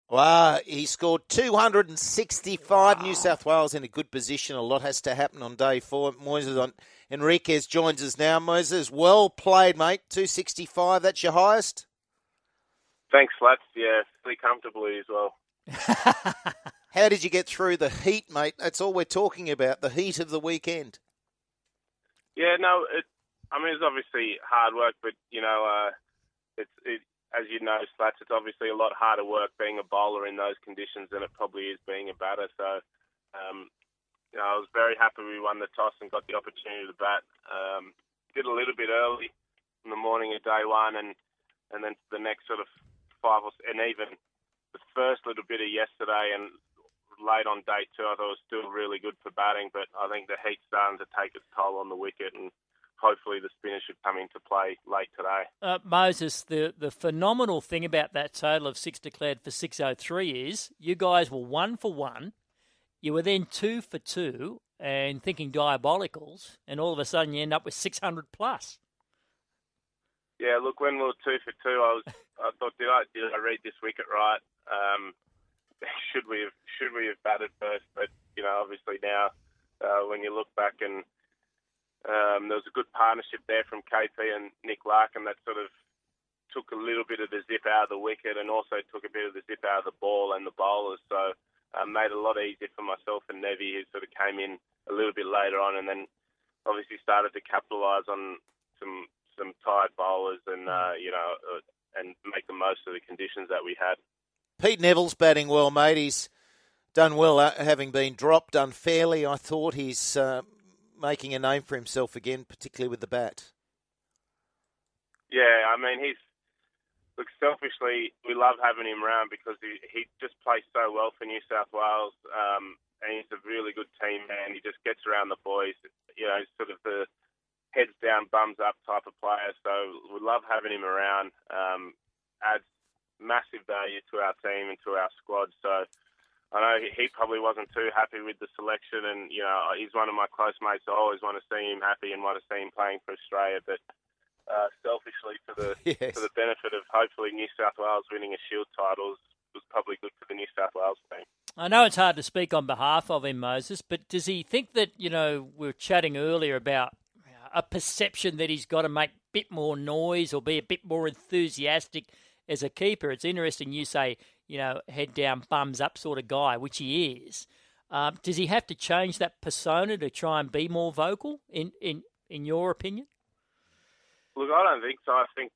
Wow, he scored 265. New South Wales in a good position. A lot has to happen on day 4. Enriquez joins us now. Moises, well played, mate. 265, that's your highest? Thanks, Flats. Yeah, pretty comfortably as well. How did you get through the heat, mate? That's all we're talking about, the heat of the weekend. Yeah, no, it's obviously hard work, but, as you know, Slats, it's obviously a lot harder work being a bowler in those conditions than it probably is being a batter. So, I was very happy we won the toss and got the opportunity to bat. Did a little bit early in the morning of day 1, and then the next sort of 5 and even the first little bit of yesterday and late on day 2, I thought it was still really good for batting, but I think the heat's starting to take its toll on the wicket, and hopefully the spinner should come into play late today. Moses, the phenomenal thing about that total of 6 declared for 603 is you guys were 1 for 1. You were then 2 for 2 and thinking diabolicals, and all of a sudden you end up with 600 plus. Yeah, look, when we were 2 for 2, I thought, did I read this wicket right? Should we have batted first? But obviously now, when you look back and there was a good partnership there from KP and Nick Larkin that sort of took a little bit of the zip out of the wicket and also took a bit of the zip out of the ball and the bowlers. So made it a lot easier for myself and Nevi, who sort of came in a little bit later on and then obviously started to capitalise on some tired bowlers and and make the most of the conditions that we had. Pete Neville's batting well, mate. He's done well, having been dropped unfairly. I thought he's making a name for himself again, particularly with the bat. Yeah, selfishly, we love having him around because he just plays so well for New South Wales, and he's a really good team man. He just gets around the boys, sort of the heads down, bums up type of player. So we love having him around. Adds massive value to our team and to our squad. So I know he probably wasn't too happy with the selection, and he's one of my close mates. I always want to see him happy and want to see him playing for Australia. But selfishly, for the benefit of hopefully New South Wales winning a Shield title, was probably good for the New South Wales team. I know it's hard to speak on behalf of him, Moses, but does he think that we were chatting earlier about a perception that he's got to make a bit more noise or be a bit more enthusiastic as a keeper? It's interesting you say, head down, bums up sort of guy, which he is. Does he have to change that persona to try and be more vocal, in your opinion? Look, I don't think so. I think,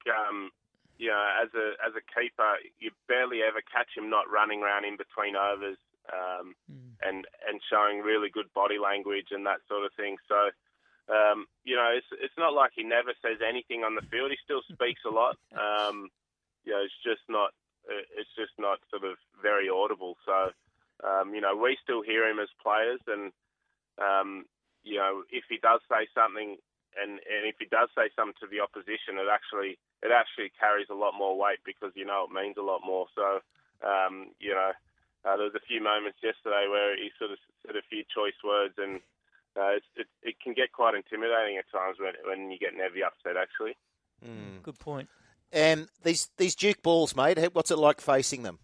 as a keeper, you barely ever catch him not running around in between overs and showing really good body language and that sort of thing. So, it's not like he never says anything on the field. He still speaks a lot. It's just not sort of very audible. So, we still hear him as players, and if he does say something, and if he does say something to the opposition, it actually carries a lot more weight because it means a lot more. So, there was a few moments yesterday where he sort of said a few choice words, and it can get quite intimidating at times when you get Nevi upset, actually. Good point. And these Duke balls, mate, what's it like facing them?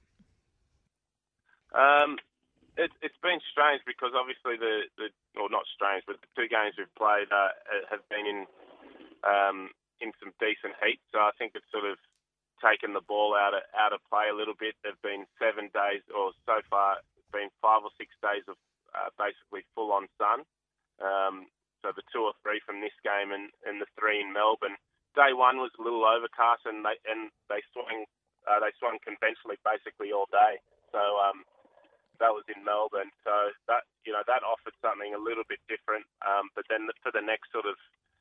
It's been strange because obviously not strange, but the 2 games we've played have been in some decent heat. So I think it's sort of taken the ball out of play a little bit. There've been 7 days, or so far it's been 5 or 6 days of basically full on sun. So the 2 or 3 from this game and the 3 in Melbourne. Day 1 was a little overcast, and they swung conventionally basically all day. So that was in Melbourne. So that offered something a little bit different. But then for the next sort of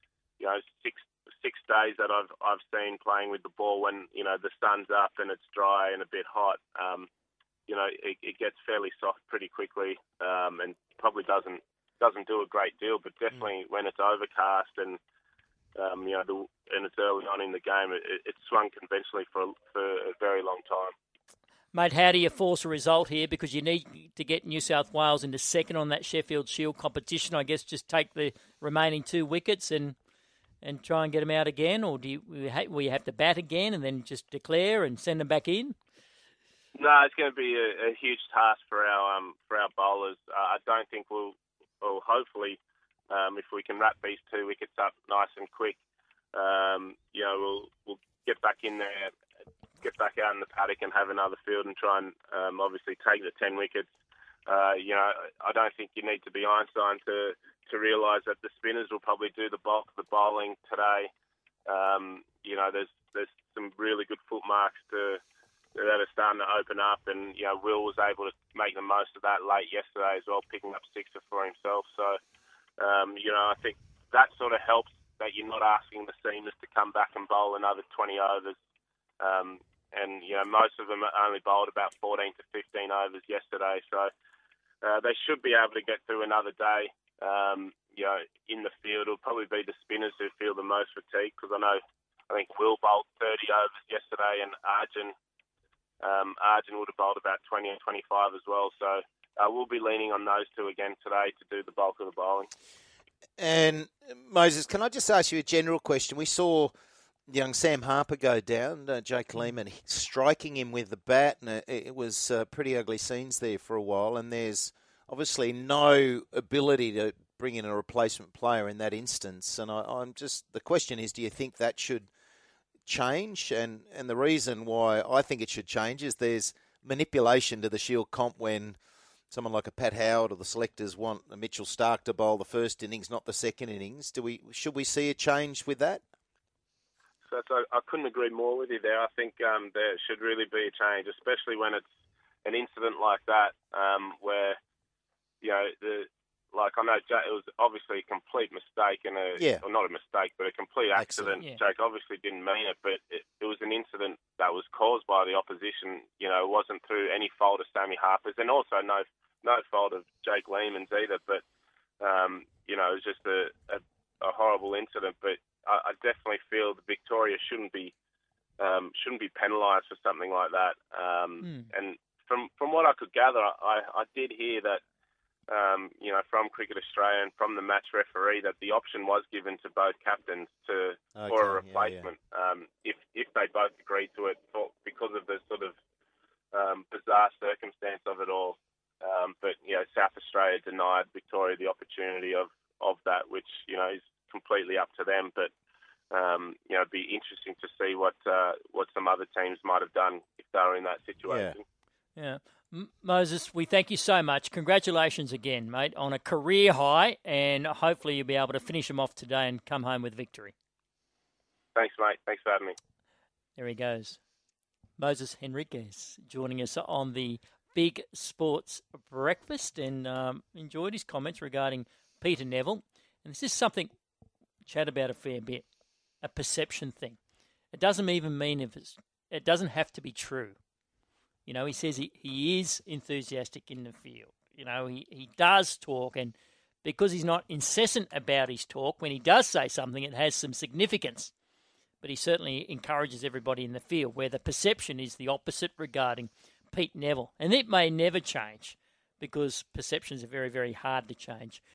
6 days that I've seen playing with the ball, when the sun's up and it's dry and a bit hot, it gets fairly soft pretty quickly, and probably doesn't do a great deal. But definitely when it's overcast and and it's early on in the game, it swung conventionally for a very long time. Mate, how do you force a result here? Because you need to get New South Wales into second on that Sheffield Shield competition. I guess just take the remaining 2 wickets and try and get them out again, or will you have to bat again and then just declare and send them back in? No, it's going to be a huge task for our bowlers. I don't think hopefully, if we can wrap these 2 wickets up nice and quick, we'll get back in there, get back out in the paddock and have another field and try and obviously take the 10 wickets. I don't think you need to be Einstein to realise that the spinners will probably do the bulk of the bowling today. There's some really good foot marks that are starting to open up, and Will was able to make the most of that late yesterday as well, picking up 6 for himself. So I think that sort of helps that you're not asking the seamers to come back and bowl another 20 overs. And most of them only bowled about 14 to 15 overs yesterday, so they should be able to get through another day. In the field, it'll probably be the spinners who feel the most fatigue, because I think Will bowled 30 overs yesterday, and Arjun would have bowled about 20 and 25 as well. So we'll be leaning on those 2 again today to do the bulk of the bowling. And Moses, can I just ask you a general question? We saw young Sam Harper go down, Jake Lehmann striking him with the bat, and it was pretty ugly scenes there for a while. And there's obviously no ability to bring in a replacement player in that instance. And the question is, do you think that should change? And the reason why I think it should change is there's manipulation to the Shield comp when someone like a Pat Howard or the selectors want a Mitchell Starc to bowl the first innings, not the second innings. Should we see a change with that? So I couldn't agree more with you there. I think there should really be a change, especially when it's an incident like that, where I know it was obviously a complete mistake or not a mistake, but a complete accident. Yeah. Jake obviously didn't mean it, but it was an incident that was caused by the opposition. It wasn't through any fault of Sammy Harper's, and also no fault of Jake Lehmann's either. But it was just a horrible incident. But I definitely feel that Victoria shouldn't be penalised for something like that. And from what I could gather, I did hear that. From Cricket Australia and from the match referee, that the option was given to both captains for a replacement if they both agreed to it, because of the sort of bizarre circumstance of it all. But South Australia denied Victoria the opportunity of that, which is completely up to them. But it'd be interesting to see what some other teams might have done if they were in that situation. Yeah. Moses, we thank you so much. Congratulations again, mate, on a career high, and hopefully you'll be able to finish them off today and come home with victory. Thanks, mate. Thanks for having me. There he goes. Moses Henriques joining us on the Big Sports Breakfast, and enjoyed his comments regarding Peter Neville. And this is something we chat about a fair bit, a perception thing. It doesn't even mean it doesn't have to be true. He says he is enthusiastic in the field. He does talk, and because he's not incessant about his talk, when he does say something, it has some significance. But he certainly encourages everybody in the field, where the perception is the opposite regarding Pete Neville. And it may never change, because perceptions are very, very hard to change.